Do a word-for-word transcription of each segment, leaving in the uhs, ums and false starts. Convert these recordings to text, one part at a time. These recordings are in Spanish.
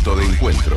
Punto de encuentro.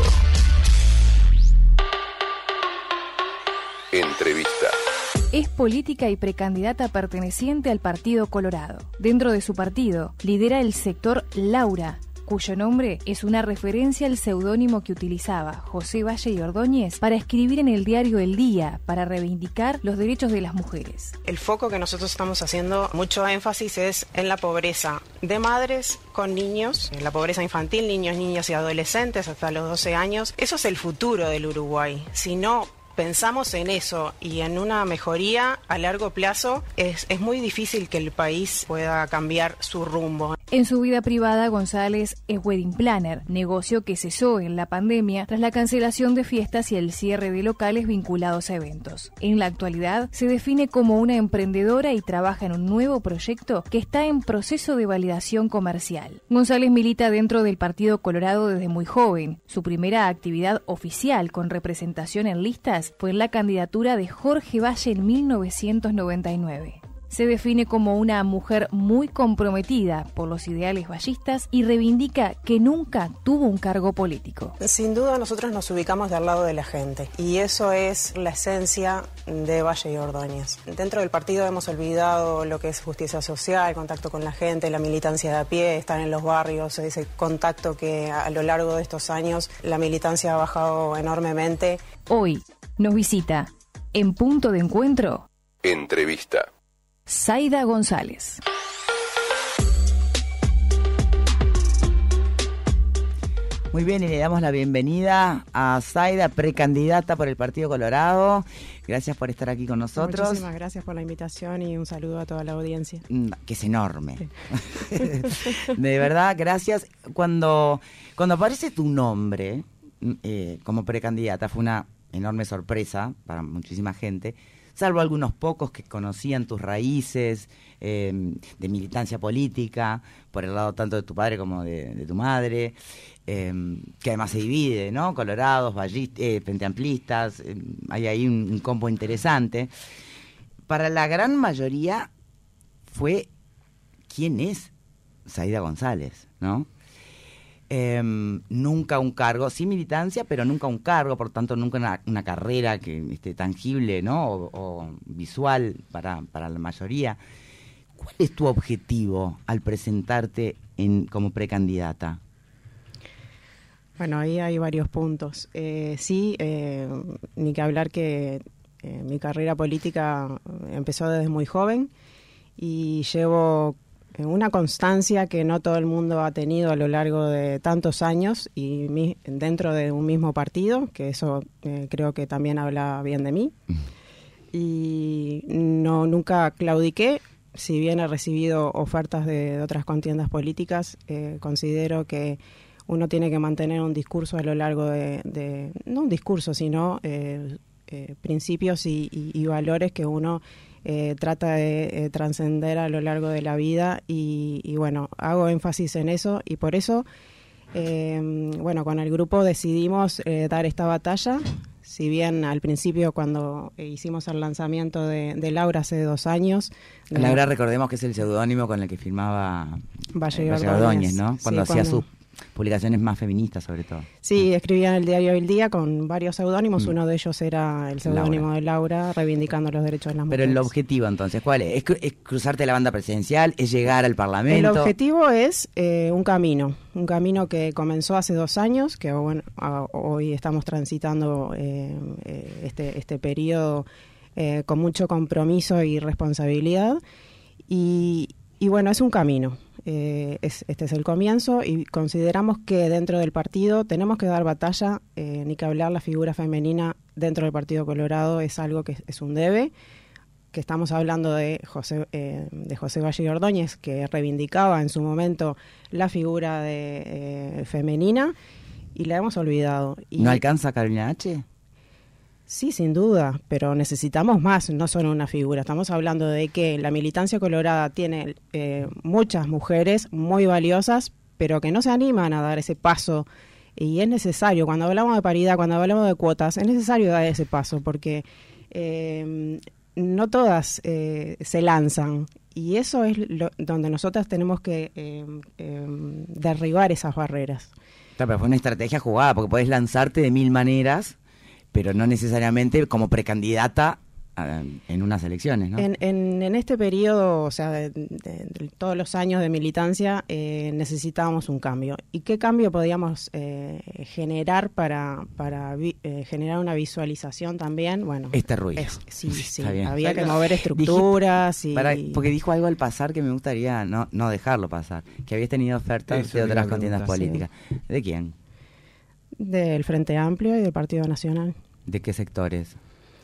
Entrevista. Es política y precandidata perteneciente al Partido Colorado. Dentro de su partido, lidera el sector Laura, cuyo nombre es una referencia al seudónimo que utilizaba José Valle y Ordóñez para escribir en el diario El Día para reivindicar los derechos de las mujeres. El foco que nosotros estamos haciendo mucho énfasis es en la pobreza de madres con niños, en la pobreza infantil, niños, niñas y adolescentes hasta los doce años. Eso es el futuro del Uruguay. Si no pensamos en eso y en una mejoría a largo plazo, es, es muy difícil que el país pueda cambiar su rumbo. En su vida privada, González es wedding planner, negocio que cesó en la pandemia tras la cancelación de fiestas y el cierre de locales vinculados a eventos. En la actualidad, se define como una emprendedora y trabaja en un nuevo proyecto que está en proceso de validación comercial. González milita dentro del Partido Colorado desde muy joven. Su primera actividad oficial con representación en listas fue en la candidatura de Jorge Valle en mil novecientos noventa y nueve. Se define como una mujer muy comprometida por los ideales vallistas y reivindica que nunca tuvo un cargo político. Sin duda nosotros nos ubicamos del lado de la gente y eso es la esencia de Valle y Ordóñez. Dentro del partido hemos olvidado lo que es justicia social, contacto con la gente, la militancia de a pie, estar en los barrios, ese contacto que a lo largo de estos años la militancia ha bajado enormemente. Hoy nos visita en Punto de Encuentro. Entrevista. Zaida González. Muy bien, y le damos la bienvenida a Zaida, precandidata por el Partido Colorado. Gracias por estar aquí con nosotros. Muchísimas gracias por la invitación y un saludo a toda la audiencia. Que es enorme. Sí. De verdad, gracias. Cuando, cuando aparece tu nombre eh, como precandidata, fue una enorme sorpresa para muchísima gente, salvo algunos pocos que conocían tus raíces eh, de militancia política, por el lado tanto de tu padre como de, de tu madre, eh, que además se divide, ¿no? Colorados, vallistas, eh, penteamplistas, eh, hay ahí un, un combo interesante. Para la gran mayoría fue quién es Zaida González, ¿no? Eh, nunca un cargo, sí militancia, pero nunca un cargo, por tanto nunca una, una carrera que esté tangible, ¿no? O, o visual para, para la mayoría. ¿Cuál es tu objetivo al presentarte en, como precandidata? Bueno, ahí hay varios puntos. Eh, sí, eh, ni que hablar que eh, mi carrera política empezó desde muy joven y llevo una constancia que no todo el mundo ha tenido a lo largo de tantos años y mi, dentro de un mismo partido, que eso eh, creo que también habla bien de mí. Y no nunca claudiqué, si bien he recibido ofertas de, de otras contiendas políticas, eh, considero que uno tiene que mantener un discurso a lo largo de, de no un discurso, sino eh, eh, principios y, y, y valores que uno Eh, trata de eh, trascender a lo largo de la vida y, y bueno, hago énfasis en eso y por eso, eh, bueno, con el grupo decidimos eh, dar esta batalla, si bien al principio cuando hicimos el lanzamiento de, de Laura hace dos años. Laura, la, recordemos que es el seudónimo con el que firmaba Valle y eh, Ordóñez, Ordóñez, ¿no? Cuando sí, hacía cuando... sus publicaciones más feministas, sobre todo. Sí, escribía en el diario El Día con varios seudónimos. Mm. Uno de ellos era el seudónimo de Laura, reivindicando los derechos de las mujeres. Pero el objetivo, entonces, ¿cuál es? ¿Es, cru- es cruzarte la banda presidencial? ¿Es llegar al Parlamento? El objetivo es eh, un camino, un camino que comenzó hace dos años, que bueno, a, hoy estamos transitando eh, eh, este, este periodo eh, con mucho compromiso y responsabilidad. Y, y bueno, es un camino. Eh, es, este es el comienzo y consideramos que dentro del partido tenemos que dar batalla, eh, ni que hablar, la figura femenina dentro del Partido Colorado es algo que es, es un debe, que estamos hablando de José, eh, de José Valle y Ordóñez, que reivindicaba en su momento la figura de, eh, femenina y la hemos olvidado. Y ¿no alcanza Carolina H? Sí, sin duda, pero necesitamos más, no solo una figura. Estamos hablando de que la militancia colorada tiene eh, muchas mujeres muy valiosas, pero que no se animan a dar ese paso. Y es necesario, cuando hablamos de paridad, cuando hablamos de cuotas, es necesario dar ese paso, porque eh, no todas eh, se lanzan. Y eso es lo, donde nosotras tenemos que eh, eh, derribar esas barreras. Claro, pero fue una estrategia jugada, porque podés lanzarte de mil maneras, pero no necesariamente como precandidata en unas elecciones, ¿no? En, en, en este periodo, o sea, de, de, de todos los años de militancia, eh, necesitábamos un cambio. ¿Y qué cambio podíamos eh, generar para, para vi, eh, generar una visualización también? Bueno, este ruido. Es, sí, sí, bien. había que mover estructuras. Dijiste, y para, porque dijo algo al pasar que me gustaría no, no dejarlo pasar, que habías tenido ofertas Eso de otras contiendas políticas. Sí. ¿De quién? Del Frente Amplio y del Partido Nacional. ¿De qué sectores?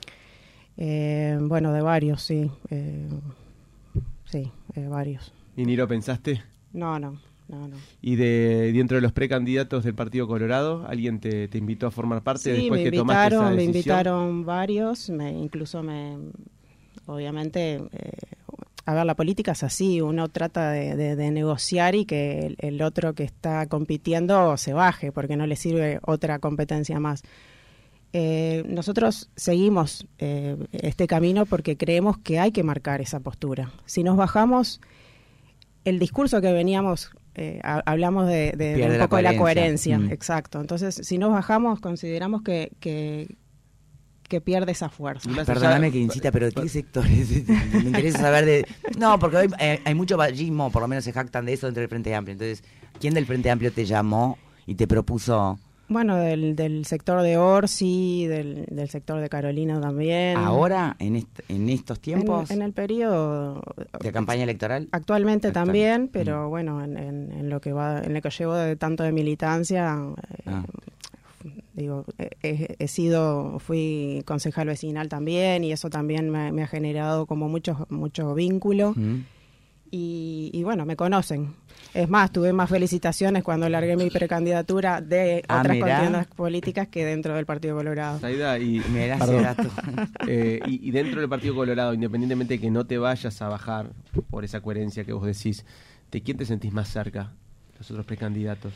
Eh, bueno, de varios, sí. Eh, sí, eh, varios. ¿Y ni lo pensaste? No, no, no, no. ¿Y de dentro de los precandidatos del Partido Colorado, alguien te, te invitó a formar parte sí, después me que tomaste esa decisión? Me invitaron varios, me, incluso me... Obviamente, eh, a ver, la política es así, uno trata de, de, de negociar y que el, el otro que está compitiendo se baje, porque no le sirve otra competencia más. Eh, nosotros seguimos eh, este camino porque creemos que hay que marcar esa postura. Si nos bajamos, el discurso que veníamos, eh, a, hablamos de, de, de un poco de la coherencia, mm. exacto. Entonces, si nos bajamos, consideramos que, que, que pierde esa fuerza. Perdóname que insista, pero ¿de qué sectores? Me interesa saber de... No, porque hoy hay, hay mucho vallismo, por lo menos se jactan de eso dentro del Frente Amplio. Entonces, ¿quién del Frente Amplio te llamó y te propuso...? Bueno, del, del sector de Orsi, del, del sector de Carolina también. ¿Ahora, en, est en estos tiempos? En, en el periodo... ¿De campaña electoral? Actualmente Actual. también, pero mm. bueno, en, en, en lo que va, en lo que llevo de tanto de militancia, ah. eh, digo, he, he sido, fui concejal vecinal también y eso también me, me ha generado como mucho, mucho vínculo. Mm. Y, y bueno, me conocen. Es más, tuve más felicitaciones cuando largué mi precandidatura de ah, otras mirá. contiendas políticas que dentro del Partido Colorado. Saida, y, mirá, eh, y, y dentro del Partido Colorado, independientemente de que no te vayas a bajar por esa coherencia que vos decís, ¿de quién te sentís más cerca? Los otros precandidatos.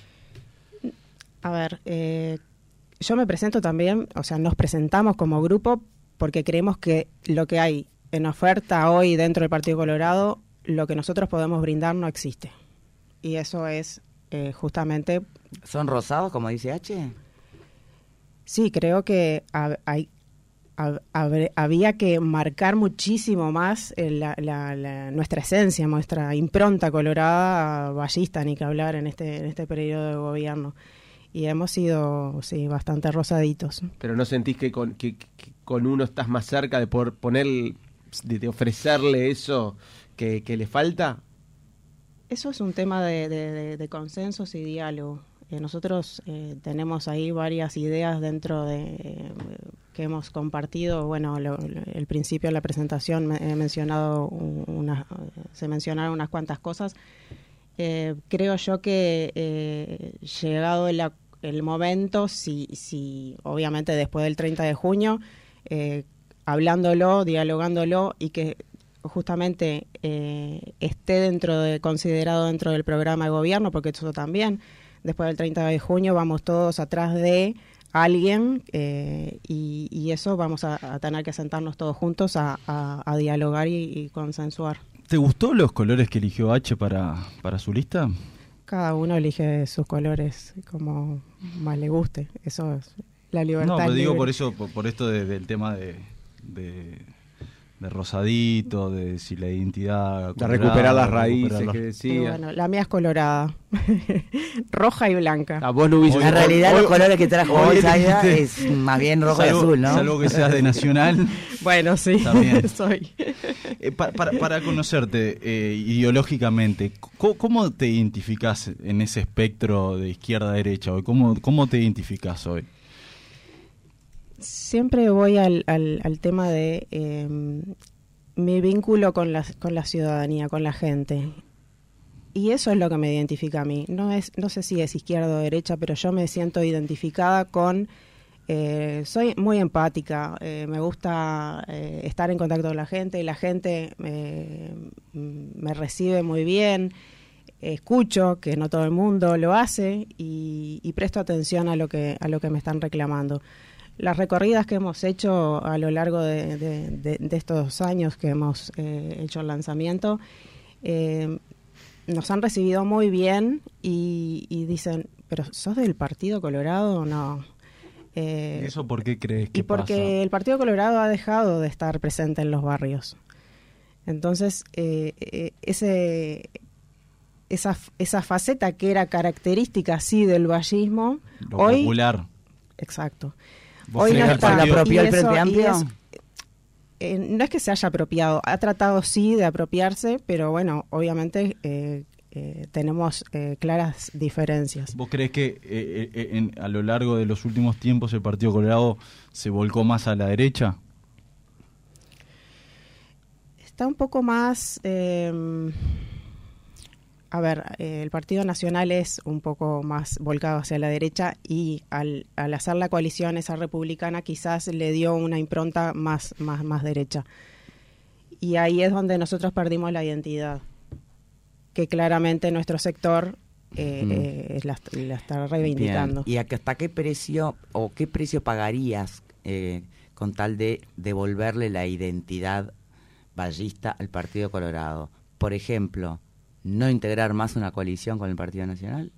A ver, eh, yo me presento también, o sea, nos presentamos como grupo porque creemos que lo que hay en oferta hoy dentro del Partido Colorado, lo que nosotros podemos brindar no existe. Y eso es eh, justamente... ¿Son rosados, como dice H? Sí, creo que hab, hay, hab, hab, había que marcar muchísimo más la, la, la, nuestra esencia, nuestra impronta colorada, ballista, ni que hablar en este, en este periodo de gobierno. Y hemos sido, sí, bastante rosaditos. ¿Pero no sentís que con, que, que con uno estás más cerca de poder poner, de, de ofrecerle eso que, que le falta? Eso es un tema de, de, de, de consensos y diálogo. Eh, nosotros eh, tenemos ahí varias ideas dentro de eh, que hemos compartido. Bueno, lo, lo, el principio de la presentación me, he mencionado una, se mencionaron unas cuantas cosas. Eh, creo yo que eh, llegado el, el momento, si, si obviamente después del treinta de junio, eh, hablándolo, dialogándolo y que justamente eh, esté dentro de considerado dentro del programa de gobierno, porque eso también, después del treinta de junio vamos todos atrás de alguien eh, y, y eso vamos a, a tener que sentarnos todos juntos a, a, a dialogar y, y consensuar. ¿Te gustó los colores que eligió H para, para su lista? Cada uno elige sus colores como más le guste, eso es la libertad. No, pero digo libre. por eso, por, por esto de, del tema de... de de rosadito, de si la identidad... De recuperar las raíces recuperar que los... decía. Bueno, la mía es colorada, roja y blanca. A vos no hubiese... En realidad hoy, los colores que trajo hoy, Saida, es más bien rojo salvo, y azul, ¿no? Salvo que seas de Nacional. Bueno, sí, también soy. Eh, para, para, para conocerte eh, ideológicamente, ¿cómo, ¿cómo te identificás en ese espectro de izquierda-derecha hoy? ¿Cómo, ¿Cómo te identificás hoy? Siempre voy al, al, al tema de eh, mi vínculo con la, con la ciudadanía, con la gente. Y eso es lo que me identifica a mí. No es, no sé si es izquierda o derecha, pero yo me siento identificada con... Eh, soy muy empática, eh, me gusta eh, estar en contacto con la gente, y la gente eh, me recibe muy bien, escucho, que no todo el mundo lo hace, y, y presto atención a lo que, a lo que me están reclamando. Las recorridas que hemos hecho a lo largo de, de, de, de estos años que hemos eh, hecho el lanzamiento, eh, nos han recibido muy bien y, y dicen, pero ¿sos del Partido Colorado o no? Eh, ¿Eso por qué crees que y porque pasa? el Partido Colorado ha dejado de estar presente en los barrios. Entonces, eh, eh, ese, esa, esa faceta que era característica, sí, del vallismo, Lo hoy... popular. Exacto. ¿Vos Hoy crees no que el está. ¿Se partido- lo apropió el Y eso- Frente y Amplio? es- eh, no es que se haya apropiado, ha tratado sí de apropiarse, pero bueno, obviamente eh, eh, tenemos eh, claras diferencias. ¿Vos crees que eh, eh, en- a lo largo de los últimos tiempos el Partido Colorado se volcó más a la derecha? Está un poco más... eh, a ver, eh, el Partido Nacional es un poco más volcado hacia la derecha y al, al hacer la coalición esa republicana quizás le dio una impronta más, más, más derecha. Y ahí es donde nosotros perdimos la identidad, que claramente nuestro sector eh, Mm. eh, la, la está reivindicando. Bien. ¿Y a- hasta qué precio o qué precio pagarías eh, con tal de devolverle la identidad vallista al Partido Colorado? Por ejemplo, ¿no integrar más una coalición con el Partido Nacional?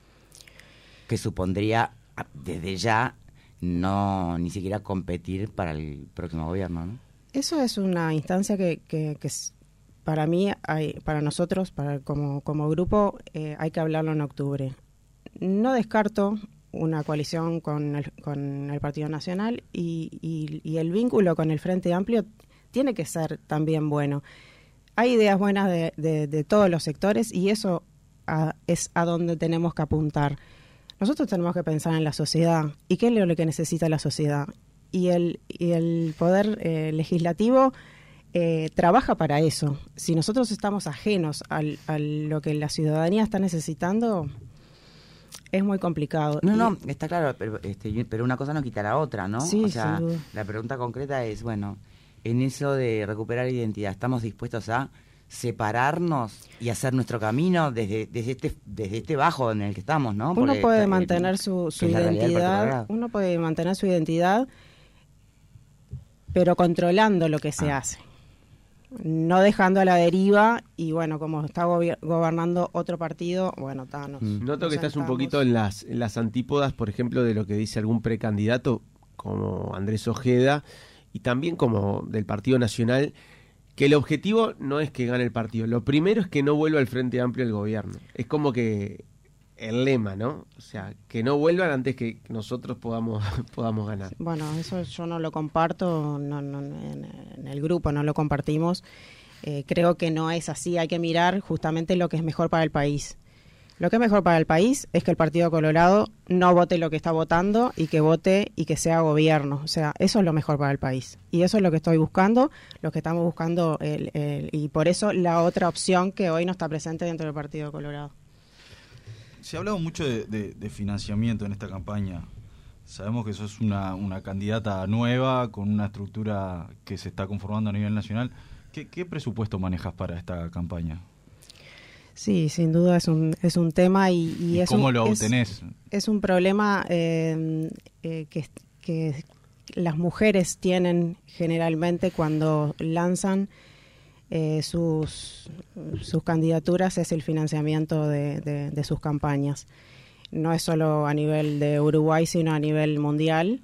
Que supondría, a- desde ya, no ni siquiera competir para el próximo gobierno, ¿no? Eso es una instancia que, que, que es- para mí, hay, para nosotros, para como, como grupo, eh, hay que hablarlo en octubre. No descarto una coalición con el, con el Partido Nacional y, y, y el vínculo con el Frente Amplio tiene que ser también bueno. Hay ideas buenas de, de, de todos los sectores y eso a, es a donde tenemos que apuntar. Nosotros tenemos que pensar en la sociedad y qué es lo que necesita la sociedad. Y el, y el poder eh, legislativo eh, trabaja para eso. Si nosotros estamos ajenos al, a lo que la ciudadanía está necesitando, es muy complicado. No, Y- no, está claro, pero, este, pero una cosa no quita la otra, ¿no? Sí, o sea, sin duda. la pregunta concreta es, bueno, en eso de recuperar identidad, ¿estamos dispuestos a separarnos y hacer nuestro camino desde, desde este desde este bajo en el que estamos, ¿no? Uno Porque, puede eh, mantener su, que su es la realidad del Partido identidad, Colorado. uno puede mantener su identidad, pero controlando lo que se Ah. hace. No dejando a la deriva y bueno, como está gobi- gobernando otro partido, bueno, ta, nos- Mm. Noto nos que estás un sentamos. poquito en las, en las antípodas, por ejemplo, de lo que dice algún precandidato como Andrés Ojeda y también como del Partido Nacional, que el objetivo no es que gane el partido, lo primero es que no vuelva al Frente Amplio el gobierno. Es como que el lema, ¿no? O sea, que no vuelvan antes que nosotros podamos, podamos ganar. Bueno, eso yo no lo comparto, no, no, en, en el grupo no lo compartimos. Eh, creo que no es así, hay que mirar justamente lo que es mejor para el país. Lo que es mejor para el país es que el Partido Colorado no vote lo que está votando y que vote y que sea gobierno. O sea, eso es lo mejor para el país. Y eso es lo que estoy buscando, lo que estamos buscando, el, el, y por eso la otra opción que hoy no está presente dentro del Partido Colorado. Se ha hablado mucho de, de- de financiamiento en esta campaña. Sabemos que sos una, una candidata nueva, con una estructura que se está conformando a nivel nacional. ¿Qué, qué presupuesto manejas para esta campaña? Sí, sin duda es un, es un tema y, y ¿Y es cómo un, lo es- obtenés? Es un problema eh, eh, que, que las mujeres tienen generalmente cuando lanzan eh, sus, sus candidaturas, es el financiamiento de, de, de sus campañas. No es solo a nivel de Uruguay, sino a nivel mundial.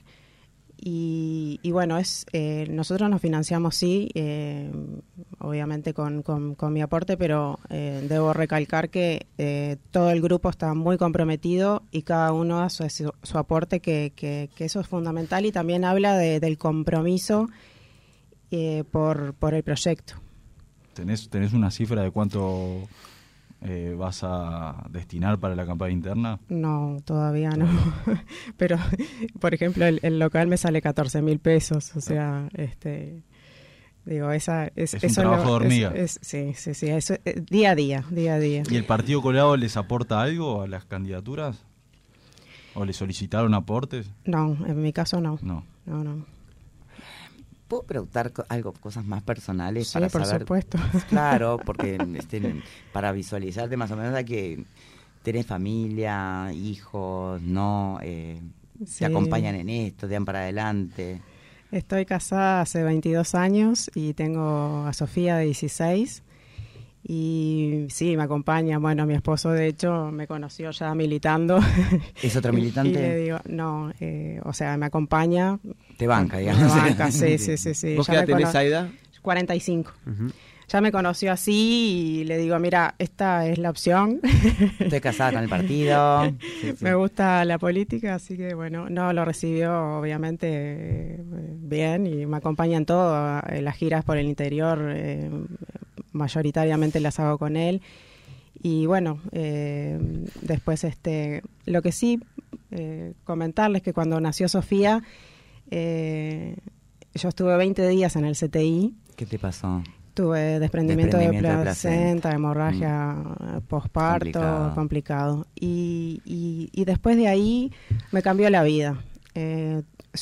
Y, y bueno, es eh, nosotros nos financiamos, sí, eh, obviamente con, con, con mi aporte, pero eh, debo recalcar que eh, todo el grupo está muy comprometido y cada uno hace su, su aporte, que, que, que eso es fundamental y también habla de, del compromiso eh, por, por el proyecto. ¿Tenés, tenés una cifra de cuánto eh, vas a destinar para la campaña interna? No, todavía no. Pero, por ejemplo, el, el local me sale catorce mil pesos. O sea, este, digo, esa es, Es un eso trabajo lo- de hormiga. es- es- sí, sí, sí. Eso, eh, día a día, día a día. ¿Y el Partido Colorado les aporta algo a las candidaturas? ¿O le solicitaron aportes? No, en mi caso no. No. No, no. ¿Puedo preguntar co- algo, cosas más personales Sí, para por saber? supuesto. Claro, porque este, para visualizarte más o menos hay que tenés familia, hijos, ¿no? Eh, Sí. Te acompañan en esto, te dan para adelante. Estoy casada hace veintidós años y tengo a Sofía de dieciséis. Y sí, me acompaña. Bueno, mi esposo, de hecho, me conoció ya militando. ¿Es otro militante? Y le digo, no, eh, o sea, me acompaña. Te banca, digamos. Me banca, sí, sí, sí. sí. ¿Vos Ya qué edad me tenés, cono- Aida? cuarenta y cinco. Uh-huh. Ya me conoció así y le digo, mira, esta es la opción. Estoy casada con el partido. Sí, sí. Me gusta la política, así que bueno, no, lo recibió obviamente eh, bien y me acompaña en todo. Eh, las giras por el interior, eh, mayoritariamente las hago con él. Y bueno, eh, después este, lo que sí eh, comentarles que cuando nació Sofía, eh, yo estuve veinte días en el C T I. ¿Qué te pasó? Tuve desprendimiento, Desprendimiento de de placenta, placenta. hemorragia Mm. posparto, Complicado. complicado. Y, y, y después de ahí me cambió la vida. Eh,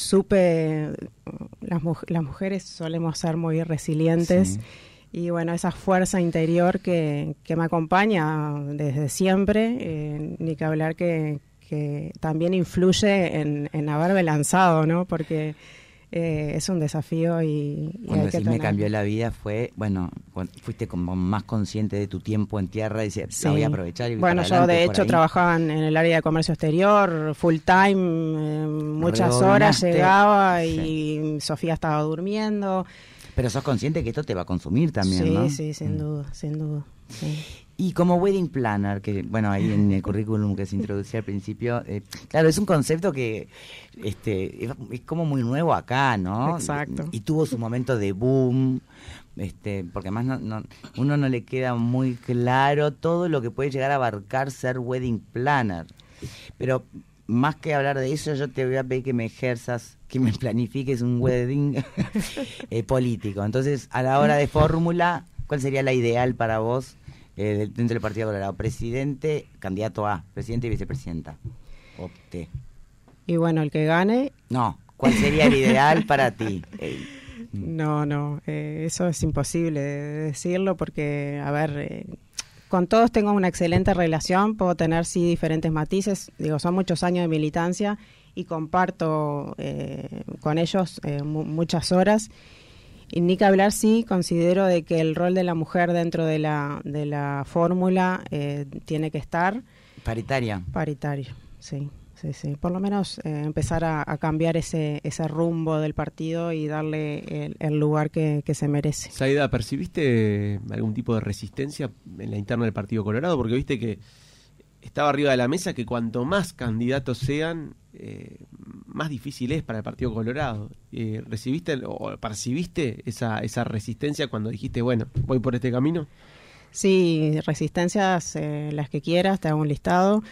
supe, las, mu- las mujeres solemos ser muy resilientes. Sí. Y bueno, esa fuerza interior que, que me acompaña desde siempre, eh, ni que hablar que, que también influye en, en haberme lanzado, ¿no? Porque eh, es un desafío y, y Cuando hay que decís me tener- cambió la vida fue, bueno, cuando fuiste como más consciente de tu tiempo en tierra y decías, Sí. la voy a aprovechar y voy Bueno, para yo adelante de por hecho ahí. trabajaba en, en el área de comercio exterior, full time, eh, muchas horas Rebobinaste. llegaba y Sofía estaba durmiendo. Pero sos consciente que esto te va a consumir también, sí, ¿no? sí, sin Mm. duda, sin duda. Sí. Y como wedding planner, que bueno, ahí en el currículum que se introducía al principio, eh, claro, es un concepto que este es, es como muy nuevo acá, ¿no? Exacto. Y, y tuvo su momento de boom, este, porque además no, no, uno no le queda muy claro todo lo que puede llegar a abarcar ser wedding planner. Pero más que hablar de eso, yo te voy a pedir que me ejerzas, que me planifiques un wedding eh, político. Entonces, a la hora de fórmula, ¿cuál sería la ideal para vos eh, dentro del Partido Colorado? Presidente, candidato A, presidente y vicepresidenta. Opte. Y bueno, el que gane, No, ¿cuál sería el ideal para ti? Eh, no, no, eh, eso es imposible de decirlo porque, a ver, eh, con todos tengo una excelente relación, puedo tener sí diferentes matices, digo, son muchos años de militancia y comparto eh, con ellos eh, mu- muchas horas. Y ni que hablar, sí, considero de que el rol de la mujer dentro de la, de la fórmula eh, tiene que estar paritaria. paritario, sí. Sí, sí, por lo menos eh, empezar a, a cambiar ese ese rumbo del partido y darle el, el lugar que, que se merece. Saida, ¿percibiste algún tipo de resistencia en la interna del Partido Colorado? Porque viste que estaba arriba de la mesa que cuanto más candidatos sean, eh, más difícil es para el Partido Colorado. Eh, ¿Recibiste o percibiste esa, esa resistencia cuando dijiste, bueno, voy por este camino? Sí, resistencias, eh, las que quieras, te hago un listado.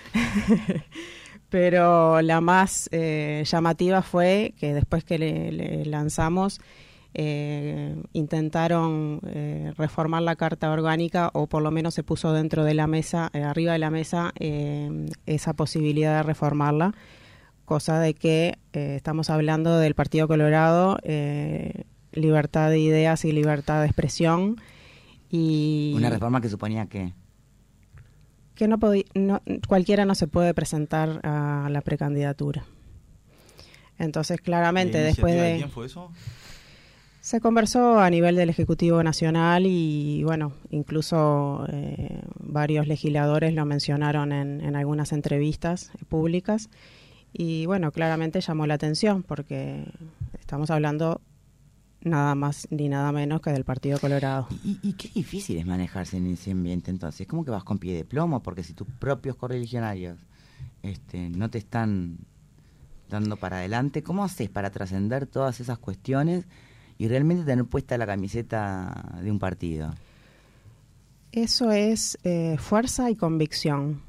Pero la más eh, llamativa fue que después que le, le lanzamos, eh, intentaron eh, reformar la Carta Orgánica, o por lo menos se puso dentro de la mesa, eh, arriba de la mesa, eh, esa posibilidad de reformarla, cosa de que eh, estamos hablando del Partido Colorado, eh, libertad de ideas y libertad de expresión. Y Una reforma que suponía que... que no, podí, no cualquiera no se puede presentar a la precandidatura. Entonces, claramente, ¿La después iniciativa de... de quién fue eso? Se conversó a nivel del Ejecutivo Nacional y, bueno, incluso eh, varios legisladores lo mencionaron en, en algunas entrevistas públicas. Y, bueno, claramente llamó la atención porque estamos hablando nada más ni nada menos que del Partido Colorado. Y, y qué difícil es manejarse en ese ambiente entonces. ¿Cómo que vas con pie de plomo? Porque si tus propios correligionarios este, no te están dando para adelante, ¿cómo haces para trascender todas esas cuestiones y realmente tener puesta la camiseta de un partido? Eso es eh, fuerza y convicción.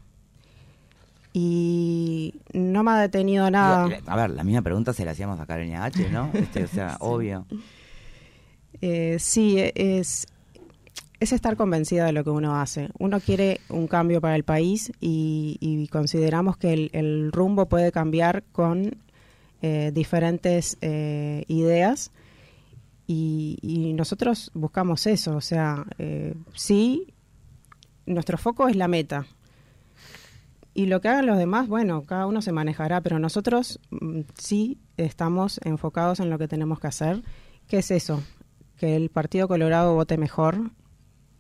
Y no me ha detenido nada. Digo, a ver, la misma pregunta se la hacíamos a Karen H, ¿no? Este, o sea, Sí. obvio. Eh, sí, es, es estar convencida de lo que uno hace. Uno quiere un cambio para el país y, y consideramos que el, el rumbo puede cambiar con eh, diferentes eh, ideas y, y nosotros buscamos eso. O sea, eh, sí, nuestro foco es la meta. Y lo que hagan los demás, bueno, cada uno se manejará, pero nosotros mm, sí estamos enfocados en lo que tenemos que hacer. ¿Qué es eso? Que el Partido Colorado vote mejor,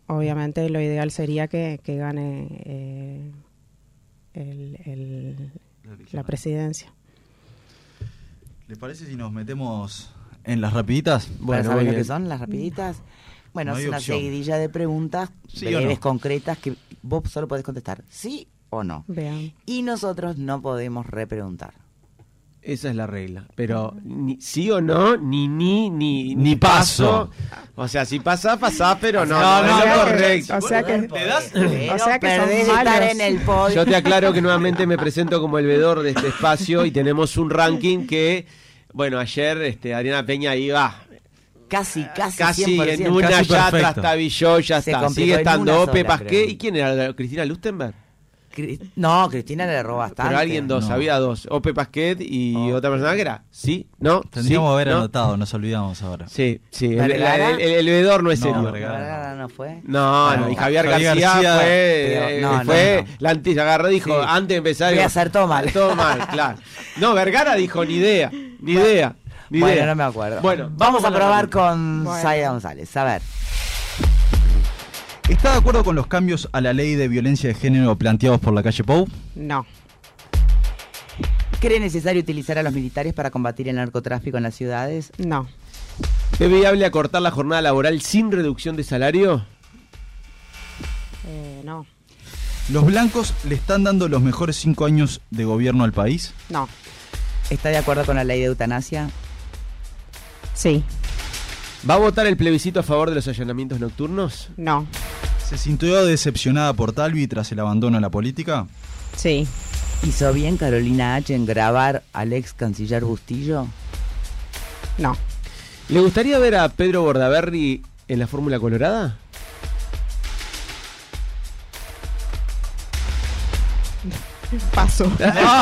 obviamente lo ideal sería que, que gane eh, el, el, la presidencia. ¿Les parece si nos metemos en las rapiditas? Bueno, ¿sabes lo que son las rapiditas? Bueno, No es hay una opción. seguidilla de preguntas ¿Sí o breves, no? concretas, que vos solo podés contestar sí o no. Vean. Y nosotros no podemos repreguntar. Esa es la regla. Pero ni, sí o no, ni ni, ni, Ni paso. O sea, si pasa, pasa, pero no, No, no, no, es lo no, correcto. O sea que, ¿Te das? Pero o sea que son perdés de estar malos. en el podio. Yo te aclaro que nuevamente me presento como el veedor de este espacio y tenemos un ranking que, bueno, ayer este, Adriana Peña iba Casi, casi, casi cien por ciento. en una, Casi ya perfecto. trastabilló, ya Se está. complicó Sigue en estando una Ope sola, Pasqué. creo. ¿Y quién era? ¿Cristina Lustenberg? Cri- No, Cristina le erró bastante. Pero alguien dos, No. había dos. Ope Pasquet y Oh. otra persona que era. ¿Sí? ¿No? Tendríamos ¿Sí? que haber ¿No? anotado, nos olvidamos ahora. Sí, sí. El, ¿Vergara? el, el- el veedor no es No, serio. Vergara. Vergara no fue. No, no, No. y Javier, Javier García, García, fue, pero- eh, no, no, fue no. la anti agarró, dijo, Sí. antes de empezar. Voy a digo, hacer todo mal. Todo mal, claro. No, Vergara dijo, ni idea, ni idea, ni Bueno, idea. no me acuerdo. Bueno, vamos a con la probar rápida. con Bueno. Zaida González. A ver. ¿Está de acuerdo con los cambios a la ley de violencia de género planteados por la calle Pou? no, ¿Cree necesario utilizar a los militares para combatir el narcotráfico en las ciudades? no, ¿Es viable acortar la jornada laboral sin reducción de salario? eh, no, ¿Los blancos le están dando los mejores cinco años de gobierno al país? no, ¿Está de acuerdo con la ley de eutanasia? sí, ¿Va a votar el plebiscito a favor de los allanamientos nocturnos? no, ¿Se sintió decepcionada por Talvi tras el abandono de la política? sí, ¿Hizo bien Carolina H. en grabar al ex canciller Bustillo? no, ¿Le gustaría ver a Pedro Bordaberry en la Fórmula Colorada? paso.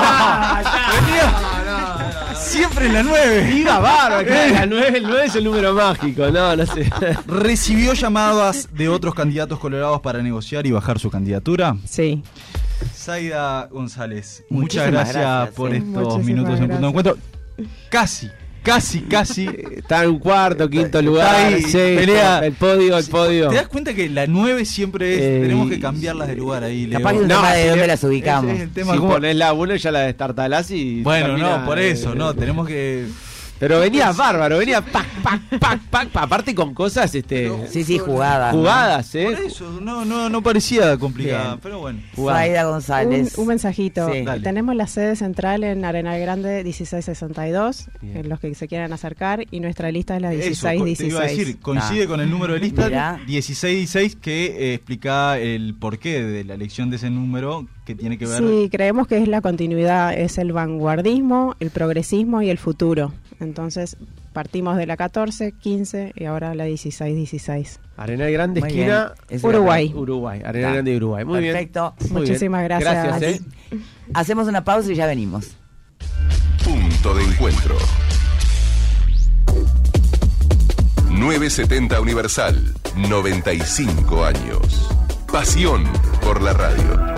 Siempre en la nueve. Iba bárbaro, claro, la nueve, el nueve es el número mágico, no, no sé. ¿Recibió llamadas de otros candidatos colorados para negociar y bajar su candidatura? Sí, Zaida González, Muchísimas muchas gracias, gracias, por sí. estos Muchísimas minutos en Punto de gracias. Encuentro. Casi, casi, casi. Está en un cuarto, quinto lugar, ahí, sí, pelea. el podio, el podio. ¿Te das cuenta que la nueve siempre es? Eh, tenemos que cambiarlas de lugar ahí, Leo. Capaz que un No, tema de si dónde le- las ubicamos. Ese es el tema. Si ¿Cómo? pones la uno ya la destartalás y... Bueno, termina, no, por eso, eh, no, tenemos que... Pero venía bárbaro, venía pac, pac, pac, pac, pac, aparte con cosas, este... Sí, sí, jugadas. ¿no? Jugadas, Por ¿eh? eso, no, no, no parecía complicada, Bien. pero bueno. Zaida un, González. un mensajito. Sí. Dale. Tenemos la sede central en Arenal Grande dieciséis sesenta y dos, Bien. en los que se quieran acercar, y nuestra lista es la Eso, dieciséis co- te dieciséis. iba a decir, coincide Ah. con el número de lista Mirá. dieciséis dieciséis que eh, explica el porqué de la elección de ese número que tiene que ver... Sí, creemos que es la continuidad, es el vanguardismo, el progresismo y el futuro. Entonces, partimos de la catorce, quince y ahora la dieciséis dieciséis. Arenal Grande, Muy esquina... bien. Es Uruguay. Uruguay, Arenal Está. Grande de Uruguay. Muy Perfecto. bien. Muy Muchísimas bien. gracias. Gracias, ¿eh? Hacemos una pausa y ya venimos. Punto de encuentro. novecientos setenta Universal, noventa y cinco años. Pasión por la radio.